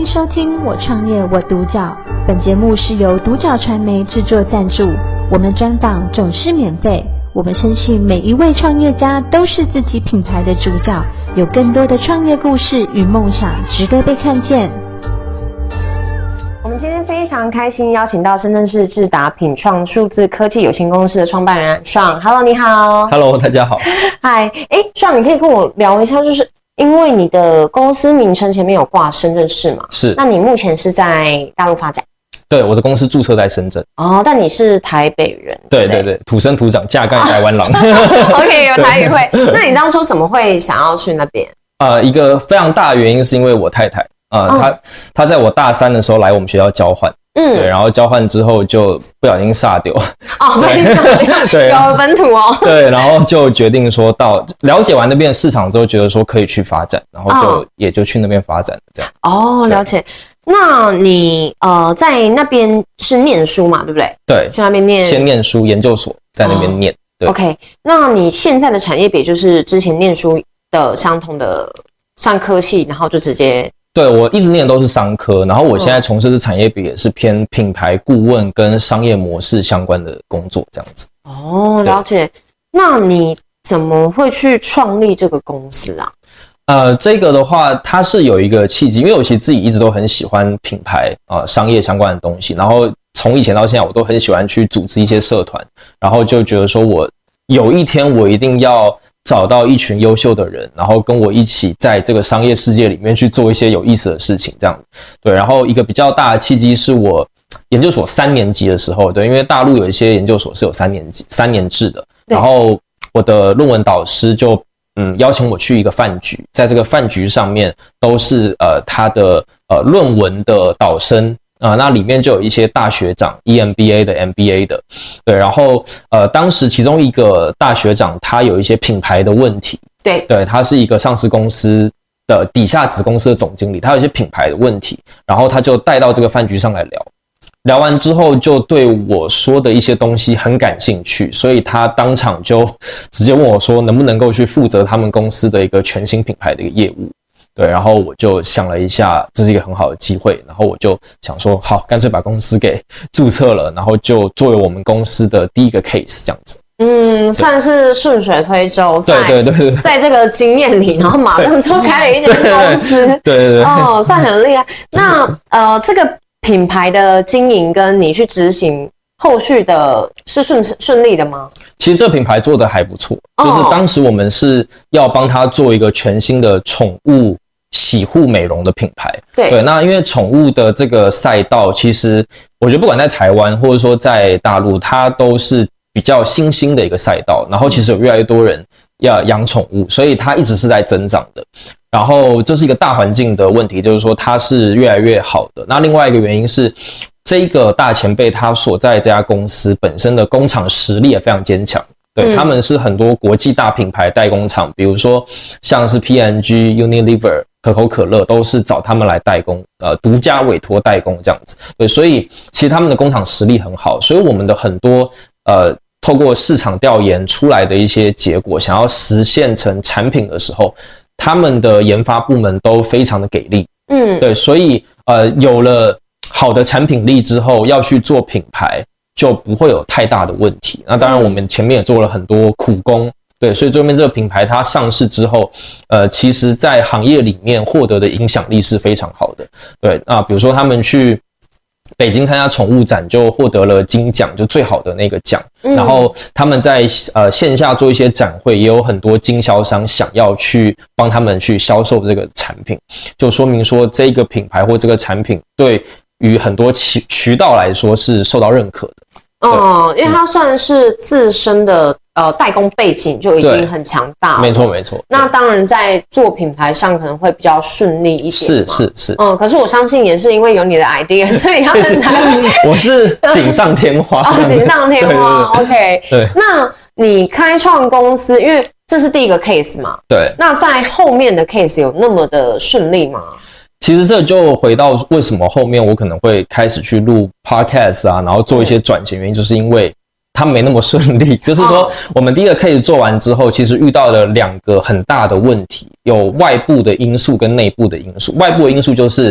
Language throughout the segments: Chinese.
收听《我创业我独角》，本节目是由独角传媒制作赞助，我们专访总是免费。我们深信每一位创业家都是自己品牌的主角，有更多的创业故事与梦想值得被看见。 我们今天非常开心邀请到深圳市智达品创数字科技有限公司的创办人爽。Hello， 你好。 Hello， 大家好。 嗨，爽，你可以跟我聊一下，就是因为你的公司名称前面有挂深圳市嘛？ 是。 那你目前是在大陆发展？ 对，我的公司注册在深圳。 哦，但你是台北人？ 对对对，土生土长，架杠台湾郎。 OK， 有台语会。那你当初怎么会想要去那边？ 一个非常大的原因是因为我太太她在我大3的时候来我们学校交换。对，然后交换之后就不小心煞丢。 不小心煞丢。对，有本土哦。对， 然后就决定说到了解完那边的市场之后，觉得说可以去发展，然后也就去那边发展这样。 哦，了解。那你在那边是念书嘛，对不对？ 对， 去那边先念书，研究所在那边念。对 OK， 那你现在的产业别就是之前念书的相同的算科系，然后就直接。 对，我一直念都是商科，然后我现在从事的产业别也是偏品牌顾问跟商业模式相关的工作这样子。 哦，了解。那你怎么会去创立这个公司啊？ 这个的话，它是有一个契机，因为我其实自己一直都很喜欢品牌商业相关的东西，然后从以前到现在，我都很喜欢去组织一些社团，然后就觉得说我有一天我一定要找到一群优秀的人，然后跟我一起在这个商业世界里面去做一些有意思的事情，这样。对，然后一个比较大的契机是我研究所3年级的时候，对，因为大陆有一些研究所是有3年制的，然后我的论文导师就邀请我去一个饭局，在这个饭局上面都是他的论文的导生。那里面就有一些大学长 EMBA 的 MBA 的。对，然后当时其中一个大学长他有一些品牌的问题。对，他是一个上市公司的底下子公司的总经理，他有一些品牌的问题，然后他就带到这个饭局上来聊完之后就对我说的一些东西很感兴趣，所以他当场就直接问我说能不能够去负责他们公司的一个全新品牌的一个业务。对，然后我就想了一下，这是一个很好的机会，然后我就想说好，干脆把公司给注册了，然后就作为我们公司的第一个 case 这样子。 算是顺水推舟， 对， 在这个经验里，然后马上就开了一间公司。对，算很厉害。那这个品牌的经营跟你去执行后续的是顺利的吗？ 其实这个品牌做得还不错，就是当时我们是要帮他做一个全新的宠物洗护美容的品牌。对，那因为宠物的这个赛道，其实我觉得不管在台湾或者说在大陆，它都是比较新兴的一个赛道，然后其实有越来越多人要养宠物，所以它一直是在增长的。然后这是一个大环境的问题，就是说它是越来越好的。那另外一个原因是，这个大前辈他所在这家公司本身的工厂实力也非常坚强。对，他们是很多国际大品牌代工厂，比如说像是 P&G、Unilever、可口可乐都是找他们来代工，独家委托代工这样子。对，所以其实他们的工厂实力很好，所以我们的很多透过市场调研出来的一些结果，想要实现成产品的时候，他们的研发部门都非常的给力。对，所以有了好的产品力之后，要去做品牌就不会有太大的问题。那当然我们前面也做了很多苦工。对，所以最后面这个品牌它上市之后，其实在行业里面获得的影响力是非常好的。对，那比如说他们去北京参加宠物展就获得了金奖，就最好的那个奖。然后他们在线下做一些展会，也有很多经销商想要去帮他们去销售这个产品，就说明说这个品牌或这个产品对于很多渠道来说是受到认可的。 因为它算是自身的代工背景就已经很强大了。没错。 那当然在做品牌上可能会比较顺利一些。 是。 可是我相信也是因为有你的 idea， 所以他们才我是锦上添花。 锦上添花。OK。对。那你开创公司，因为这是第一个 case 嘛。对。那在后面的 case 有那么的顺利吗？ 其实这就回到为什么后面我可能会开始去录 podcast 然后做一些转型，原因就是因为它没那么顺利。就是说我们第一个 case 做完之后，其实遇到了2个很大的问题，有外部的因素跟内部的因素。外部的因素就是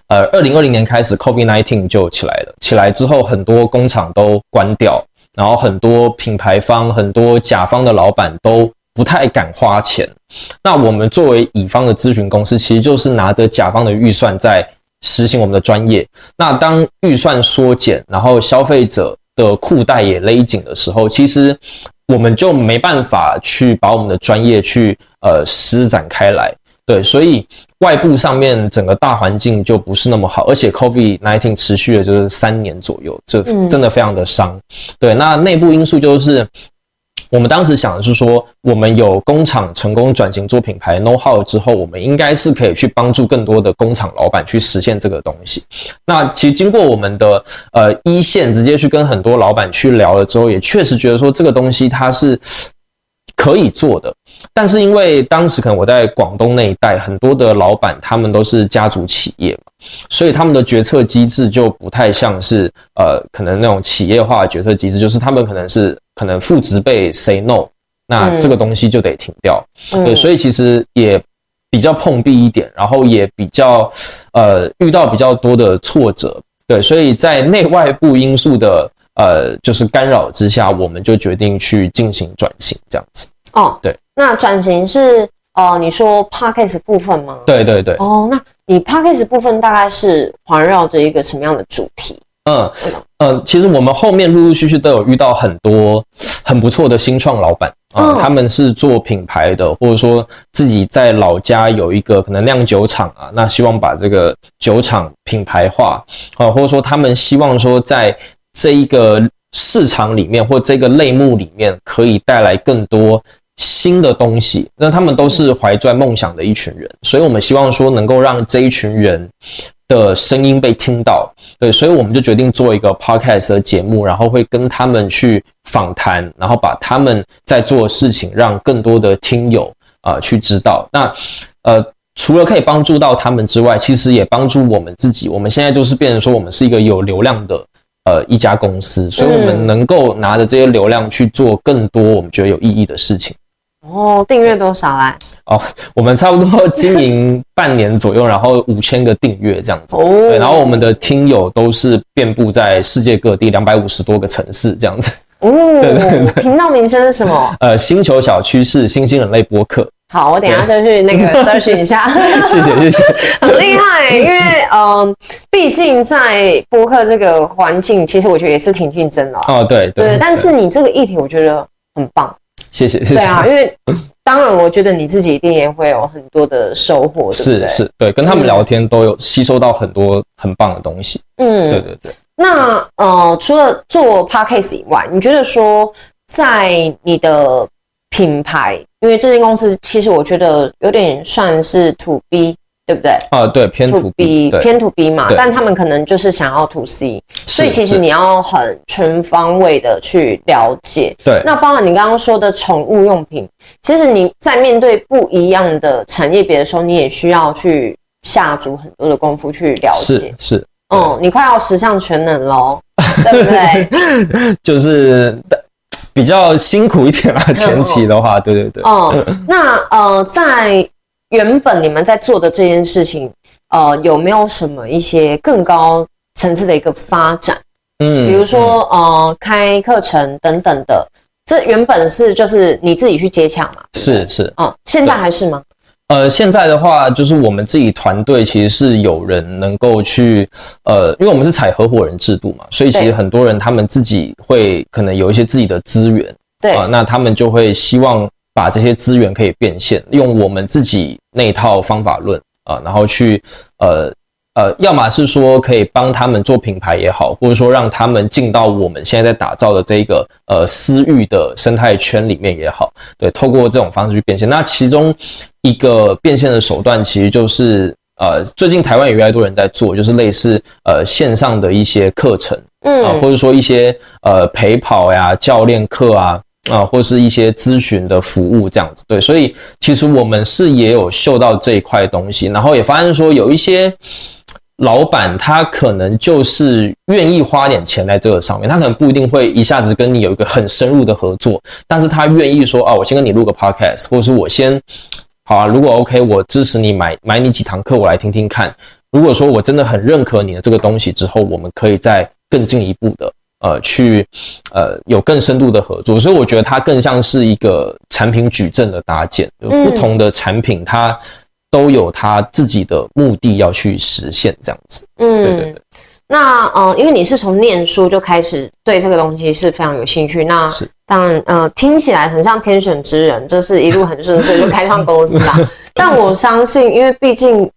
2020年开始 COVID-19 就起来了，起来之后很多工厂都关掉，然后很多品牌方、很多甲方的老板都不太敢花钱。那我们作为乙方的咨询公司，其实就是拿着甲方的预算在实行我们的专业。那当预算缩减，然后消费者的裤带也勒紧的时候，其实我们就没办法去把我们的专业去施展开来。对，所以外部上面整个大环境就不是那么好，而且 COVID-19 持续了就是3年左右，这真的非常的伤。对，那内部因素就是我们当时想的是说，我们有工厂成功转型做品牌 know how 之后，我们应该是可以去帮助更多的工厂老板去实现这个东西。那其实经过我们的一线直接去跟很多老板去聊了之后，也确实觉得说这个东西它是可以做的。但是因为当时可能我在广东那一带，很多的老板他们都是家族企业嘛，所以他们的决策机制就不太像是可能那种企业化的决策机制，就是他们可能父执辈 say no， 那这个东西就得停掉。对，所以其实也比较碰壁一点，然后也比较遇到比较多的挫折。对，所以在内外部因素的就是干扰之下，我们就决定去进行转型这样子。 哦，对，那转型是你说 Podcast 部分吗？ 对对对。 哦，那你 Podcast 部分大概是环绕着一个什么样的主题？ 其实我们后面陆陆续续都有遇到很多很不错的新创老板他们是做品牌的，或者说自己在老家有一个可能酿酒厂啊，那希望把这个酒厂品牌化或者说他们希望说在这一个市场里面或这个类目里面可以带来更多新的东西，那他们都是怀揣梦想的一群人，所以我们希望说能够让这一群人的声音被听到。对，所以我们就决定做一个 podcast 的节目，然后会跟他们去访谈，然后把他们在做的事情让更多的听友去知道。那除了可以帮助到他们之外，其实也帮助我们自己。我们现在就是变成说我们是一个有流量的一家公司，所以我们能够拿着这些流量去做更多我们觉得有意义的事情。 哦，订阅多少来？ 我们差不多经营半年左右，然后5000个订阅这样子。对，然后我们的听友都是遍布在世界各地250多个城市这样子。 对，频道名称是什么？ 星球小趋势新兴人类播客。 好，我等一下就去那个 search 一下。 谢谢， 很厉害，因为毕竟在播客这个环境，其实我觉得也是挺竞争的。 对， 但是你这个议题我觉得很棒。 谢谢。 对啊，因为当然我觉得你自己一定也会有很多的收获，对不对？ 是，对，跟他们聊天都有吸收到很多很棒的东西。对。 那除了做 podcast 以外，你觉得说在你的品牌，因为这间公司其实我觉得有点算是 to B， 对不对？ 对，偏 to B， 偏 to B 嘛，但他们可能就是想要 to C， 所以其实你要很全方位的去了解。 对， 那包含你刚刚说的宠物用品，其实你在面对不一样的产业别的时候，你也需要去下足很多的功夫去了解。 是。 你快要十项全能咯，对不对？ 就是比较辛苦一点啦，前期的话，对。 那在原本你们在做的这件事情，有没有什么一些更高层次的一个发展？比如说开课程等等的，这原本是就是你自己去接洽嘛？ 是。 现在还是吗？ 现在的话，就是我们自己团队其实是有人能够去，因为我们是采合伙人制度嘛，所以其实很多人他们自己会可能有一些自己的资源， 对那他们就会希望把这些资源可以变现，用我们自己那一套方法论然后去要么是说可以帮他们做品牌也好，或者说让他们进到我们现在在打造的这个私域的生态圈里面也好，对，透过这种方式去变现。那其中一个变现的手段其实就是最近台湾也越来越多人在做，就是类似线上的一些课程或者说一些陪跑呀、教练课或是一些咨询的服务这样子。对，所以其实我们是也有嗅到这一块东西，然后也发现说有一些老板他可能就是愿意花点钱在这个上面，他可能不一定会一下子跟你有一个很深入的合作，但是他愿意说我先跟你录个 podcast， 或者是我先好如果 OK 我支持你买你几堂课我来听听看， 如果说我真的很认可你的这个东西之后，我们可以再更进一步的去有更深度的合作。所以我觉得它更像是一个产品矩阵的搭建，有不同的产品它都有它自己的目的要去实现这样子。对对对。 那因为你是从念书就开始对这个东西是非常有兴趣，那当然听起来很像天选之人，就是一路很顺遂就开创公司啦。但我相信，因为毕竟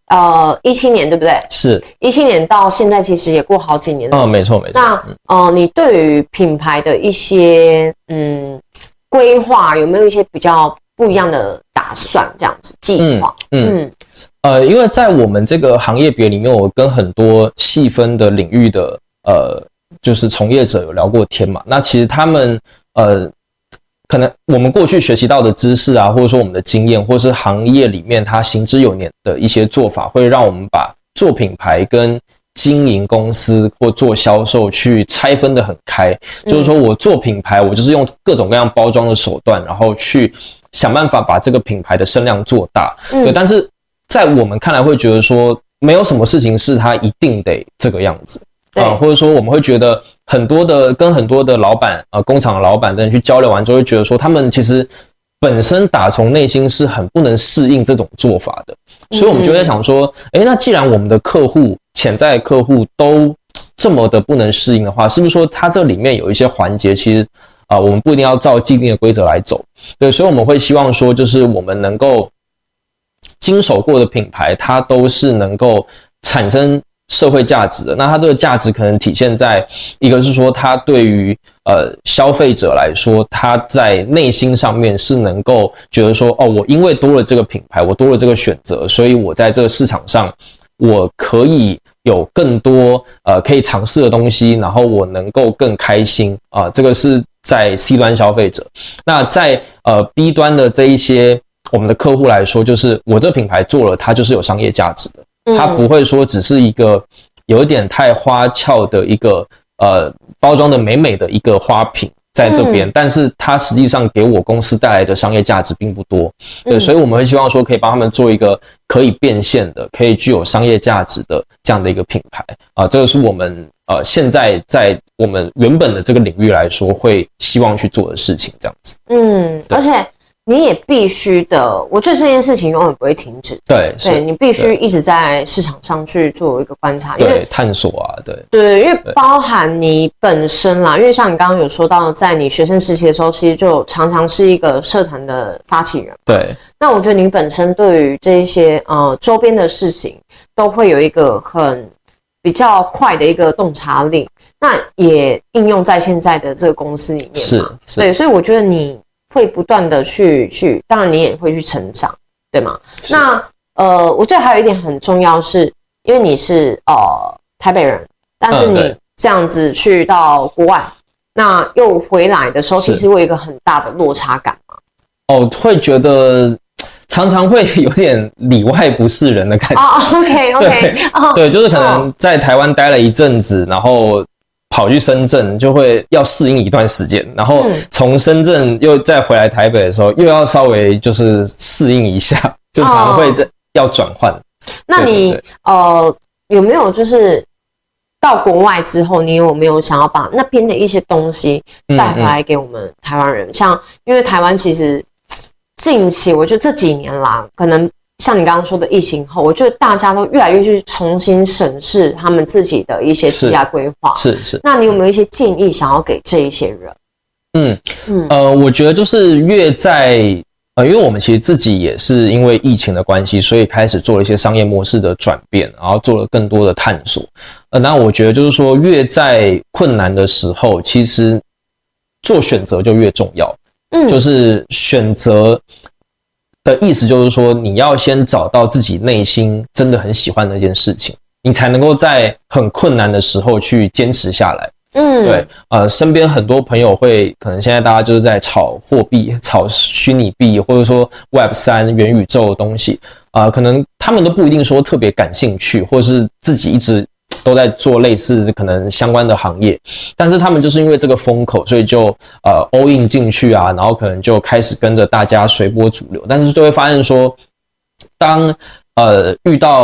17年对不对？ 是 17年到现在其实也过好几年了。 没错没错。 那你对于品牌的一些规划有没有一些比较不一样的打算这样子计划？ 因为在我们这个行业别里面，我跟很多细分的领域的就是从业者有聊过天嘛。那其实他们可能我们过去学习到的知识啊，或者说我们的经验，或是行业里面它行之有年的一些做法，会让我们把做品牌跟经营公司或做销售去拆分得很开。就是说我做品牌，我就是用各种各样包装的手段，然后去想办法把这个品牌的声量做大。对，但是在我们看来会觉得说，没有什么事情是它一定得这个样子。或者说我们会觉得跟很多的老板工厂的老板等人去交流完之后，会觉得说他们其实本身打从内心是很不能适应这种做法的。所以我们就在想说，那既然我们的客户潜在客户都这么的不能适应的话，是不是说它这里面有一些环节其实我们不一定要照既定的规则来走。对，所以我们会希望说，就是我们能够经手过的品牌，它都是能够产生社会价值的。那它这个价值可能体现在一个是说，它对于消费者来说，他在内心上面是能够觉得说，我因为多了这个品牌，我多了这个选择，所以我在这个市场上我可以有更多可以尝试的东西，然后我能够更开心这个是在 C 端消费者。那在B 端的这一些我们的客户来说，就是我这品牌做了，它就是有商业价值的。它不会说只是一个有一点太花俏的一个包装的美美的一个花瓶在这边，但是它实际上给我公司带来的商业价值并不多。对，所以我们会希望说可以帮他们做一个可以变现的、可以具有商业价值的这样的一个品牌这个是我们现在在我们原本的这个领域来说会希望去做的事情，这样子。 而且你也必须的，我觉得这件事情永远不会停止。 对， 你必须一直在市场上去做一个观察， 对，探索对，因为包含你本身啦，因为像你刚刚有说到，在你学生时期的时候，其实就常常是一个社团的发起人。 对， 那我觉得你本身对于这一些周边的事情，都会有一个比较快的一个洞察力，那也应用在现在的这个公司里面嘛。对，所以我觉得你会不断的去，当然你也会去成长，对吗？那我觉得还有一点很重要是，因为你是台北人，但是你这样子去到国外，那又回来的时候，其实会有一个很大的落差感嘛。 会觉得常常会有点里外不是人的感觉。 OK， 对，就是可能在台湾待了一阵子，然后跑去深圳就会要适应一段时间，然后从深圳又再回来台北的时候，又要稍微就是适应一下，就常常会要转换。 那你有没有就是到国外之后，你有没有想要把那边的一些东西带回来给我们台湾人？像因为台湾其实近期我觉得这几年啦，可能像你刚刚说的疫情后，我觉得大家都越来越去重新审视他们自己的一些职业规划。 是。 那你有没有一些建议想要给这一些人？ 我觉得就是越在因为我们其实自己也是因为疫情的关系，所以开始做了一些商业模式的转变，然后做了更多的探索。那我觉得就是说，越在困难的时候，其实做选择就越重要。就是选择的意思就是说，你要先找到自己内心真的很喜欢的那件事情，你才能够在很困难的时候去坚持下来。对，身边很多朋友可能现在大家就是在炒货币、炒虚拟币，或者说 Web3 元宇宙的东西可能他们都不一定说特别感兴趣，或是自己一直都在做类似可能相关的行业，但是他们就是因为这个风口，所以就all in 进去然后可能就开始跟着大家随波逐流，但是就会发现说，当遇到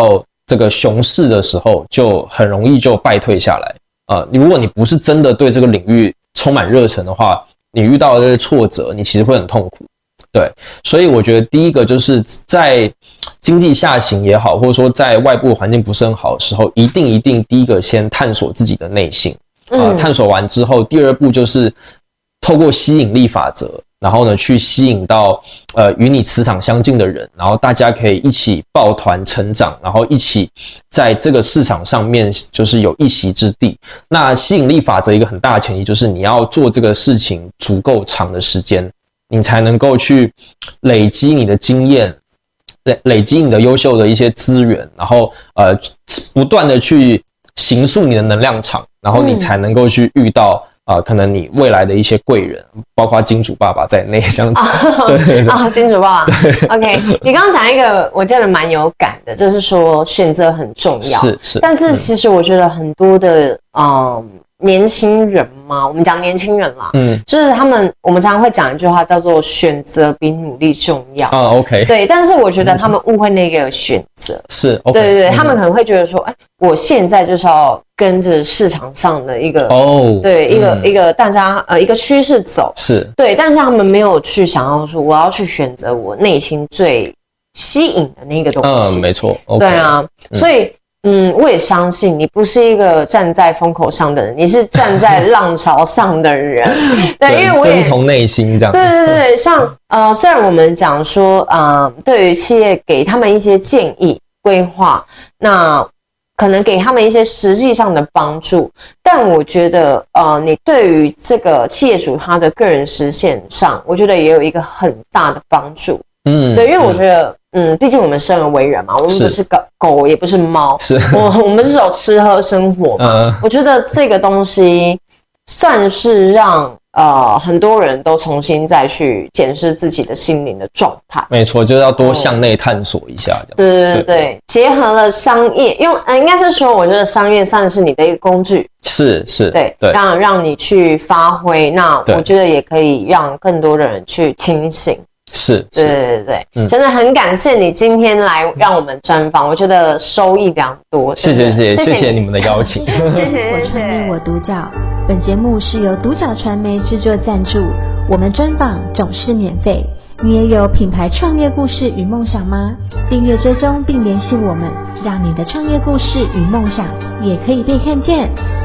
这个熊市的时候，就很容易就败退下来。如果你不是真的对这个领域充满热忱的话，你遇到的这些挫折，你其实会很痛苦。对，所以我觉得第一个就是在经济下行也好，或者说在外部环境不是很好的时候，一定第一个先探索自己的内心。探索完之后，第二步就是透过吸引力法则，然后呢去吸引到与你磁场相近的人，然后大家可以一起抱团成长，然后一起在这个市场上面就是有一席之地。那吸引力法则一个很大的前提就是你要做这个事情足够长的时间，你才能够去累积你的经验，累积你的优秀的一些资源，然后不断的去形塑你的能量场，然后你才能够去遇到可能你未来的一些贵人，包括金主爸爸在内这样子。 对金主爸爸。OK， 你刚刚讲一个我觉得蛮有感的，就是说选择很重要。是。但是其实我觉得很多的年轻人嘛，我们讲年轻人啦，就是我们常常会讲一句话叫做选择比努力重要。 OK。对， 但是我觉得他们误会那个选择。 是 OK。 对，他们可能会觉得说，我现在就是要跟着市场上的一个对一个大家一个趋势走。是。对，但是他们没有去想要说，我要去选择我内心最吸引的那个东西。 没错。 对啊，所以。我也相信你不是一个站在风口上的人，你是站在浪潮上的人。对，因为我也遵从内心这样。 对，像虽然我们讲说对于企业给他们一些建议规划，那可能给他们一些实际上的帮助，但我觉得你对于这个企业主他的个人实现上，我觉得也有一个很大的帮助。对，因为我觉得毕竟我们生而为人嘛，我们不是狗也不是猫，我们是有吃喝生活嘛。我觉得这个东西算是让很多人都重新再去检视自己的心灵的状态。 没错，就是要多向内探索一下。 对，结合了商业，因为应该是说，我觉得商业算是你的一个工具。是。对，让你去发挥。那我觉得也可以让更多的人去清醒。对，真的很感谢你今天来让我们专访，我觉得收益良多。 谢谢你们的邀请。 谢谢。 我创业我独角，本节目是由独角传媒制作赞助，我们专访总是免费。你也有品牌创业故事与梦想吗？订阅追踪并联系我们，让你的创业故事与梦想也可以被看见。